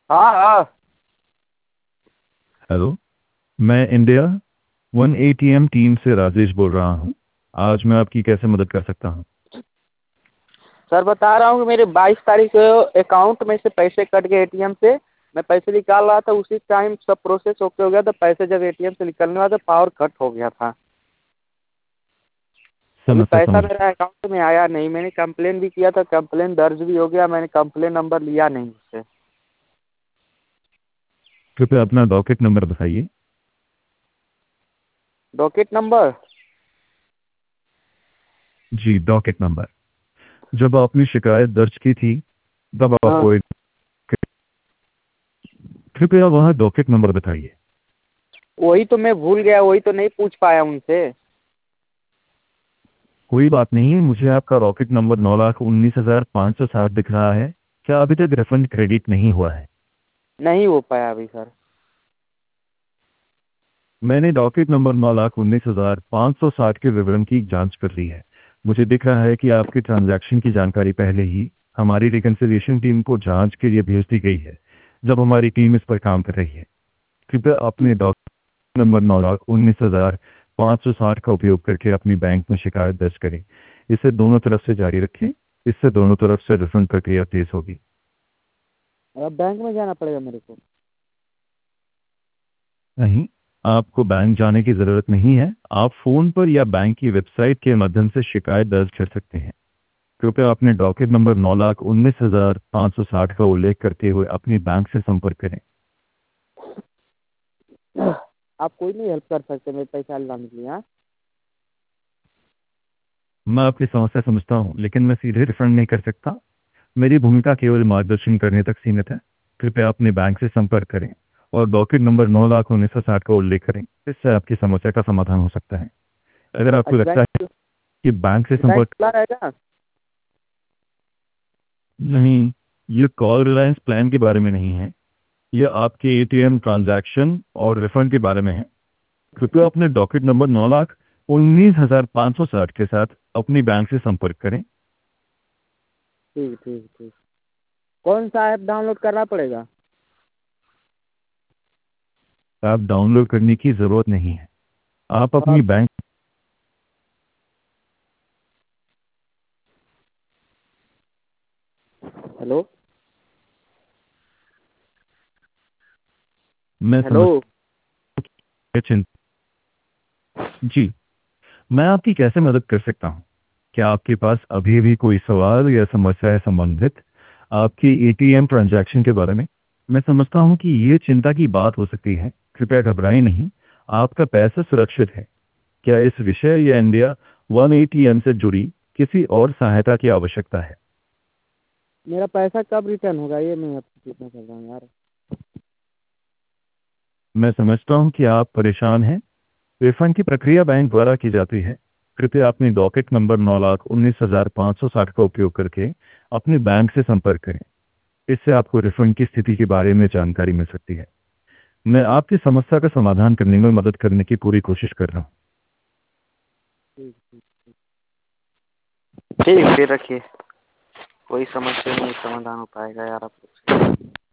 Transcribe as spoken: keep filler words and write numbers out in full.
हाँ हाँ। हेलो, मैं इंडिया वन एटीएम टीम से राजेश बोल रहा हूँ। आज मैं आपकी कैसे मदद कर सकता हूँ? सर बता रहा हूँ कि मेरे बाईस तारीख को अकाउंट में से पैसे कट गए एटीएम से। मैं पैसे निकाल रहा था, उसी टाइम सब प्रोसेस ओके हो गया था। पैसे जब एटीएम से निकलने वाला था, पावर कट हो गया था। अभी समस्या पैसा समझ। मेरा अकाउंट में आया नहीं। मैंने कंप्लेन भी किया था, कंप्लेन दर्ज भी हो गया। मैंने कंप्लेन नंबर लिया नहीं उससे। कृपया अपना डॉकेट नंबर बताइए। Docket number. जी, डॉकेट नंबर। जब आपने शिकायत दर्ज की थी तब हाँ, आपको एक, कृपया वह डॉकेट नंबर बताइए। वही तो मैं भूल गया, वही तो नहीं पूछ पाया उनसे। कोई बात नहीं, मुझे आपका रॉकेट नंबर नौ लाख उन्नीस हजार पाँच सौ साठ दिख रहा है। क्या अभी तक रिफंड क्रेडिट नहीं हुआ है? नहीं हो पाया अभी सर। मैंने डॉकेट नंबर नौ लाख उन्नीस हजार पाँच सौ साठ के विवरण की जांच कर ली है। मुझे दिख रहा है कि आपके ट्रांजैक्शन की जानकारी पहले ही हमारी रिकंसिलिएशन टीम को जांच के लिए भेज दी गई है, जब हमारी टीम इस पर काम कर रही है। कृपया अपने डॉक्यूमेंट नंबर नौ लाख उन्नीस हजार पाँच सौ साठ का उपयोग करके अपनी बैंक में शिकायत दर्ज करें। इसे दोनों तरफ से जारी रखें। इससे दोनों तरफ से रिफंड प्रक्रिया तेज होगी। अब बैंक में जाना पड़ेगा मेरे को? नहीं, आपको बैंक जाने की ज़रूरत नहीं है। आप फ़ोन पर या बैंक की वेबसाइट के माध्यम से शिकायत दर्ज कर सकते हैं। कृपया अपने डॉकेट नंबर नौ लाख उन्नीस हजार पाँच सौ साठ का उल्लेख करते हुए अपनी बैंक से संपर्क करें। आप कोई नहीं हेल्प कर सकते मेरे पैसा लाने के लिए? हाँ। मैं आपकी समस्या समझता हूँ, लेकिन मैं सीधे रिफंड नहीं कर सकता। मेरी भूमिका केवल मार्गदर्शन करने तक सीमित है। कृपया अपने बैंक से संपर्क करें और डॉकेट नंबर नौ लाख उन्नीस सौ साठ का उल्लेख करें। इससे आपकी समस्या का समाधान हो सकता है। अगर आपको अच्छा, लगता है बैंक कि बैंक से बैंक संपर्क खुला रहेगा? नहीं, ये कॉल रिलायंस प्लान के बारे में नहीं है। यह आपके एटीएम ट्रांजैक्शन और रिफंड के बारे में है। कृपया अपने डॉकेट नंबर नौ लाख उन्नीस हजार पाँच सौ साठ के साथ अपनी बैंक से संपर्क करें। ठीक ठीक ठीक। कौन सा ऐप डाउनलोड करना पड़ेगा? ऐप डाउनलोड करने की ज़रूरत नहीं है। आप हाँ। अपनी बैंक हेलो। में हेलो। समस्या चिंता। जी, मैं आपकी कैसे मदद कर सकता हूँ? क्या आपके पास अभी भी कोई सवाल या समस्या है संबंधित आपकी एटीएम ट्रांजैक्शन के बारे में? मैं समझता हूँ कि ये चिंता की बात हो सकती है। कृपया घबराएं नहीं, आपका पैसा सुरक्षित है। क्या इस विषय या इंडिया वन एटीएम से जुड़ी किसी और सहायता की आवश्यकता है? मेरा पैसा कब रिटर्न होगा, ये मैं आपको पूछना चाह रहा हूँ यार। मैं समझता हूँ कि आप परेशान हैं। रिफंड की प्रक्रिया बैंक द्वारा की जाती है। कृपया अपनी डॉकेट नंबर नौ लाख उन्नीस हजार पाँच सौ साठ का उपयोग करके अपने बैंक से संपर्क करें। इससे आपको रिफंड की स्थिति के बारे में जानकारी मिल सकती है। मैं आपकी समस्या का समाधान करने में मदद करने की पूरी कोशिश कर रहा हूँ। ठीक ठीक। ठीक फिर रखिए। कोई समस्या नहीं समाधान हो पाएगा यार आप लोग से।